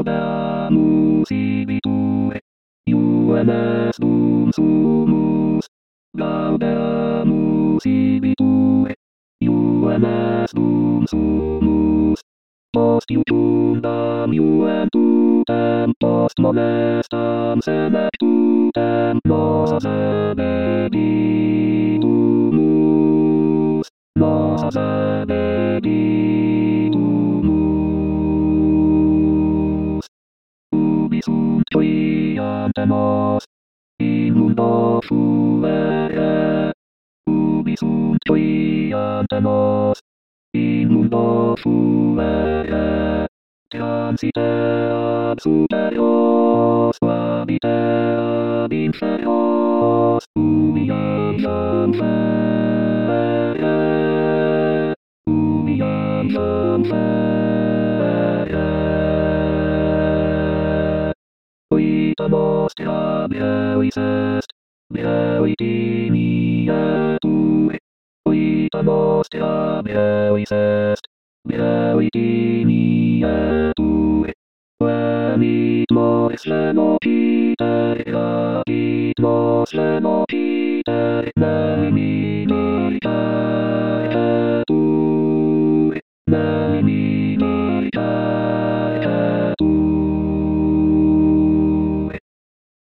Gaudeamus igitur, UNS dum sumus. Gaudeamus igitur, UNS dum sumus. Post iucundam iuventutem, post molestam senectutem, nos benedictumus, nos benedictumus. Ubi sunt joiante nos, in mundo fuere. Ubi sunt joiante nos, in mundo fuere. Transiteam superios, habiteam inferios, humiliam fere, humiliam fere. Vita nostra brevis est, breviti nietur. Vita nostra brevis est, breviti nietur. Venit mors lenopiter, rapit nos lenopiter,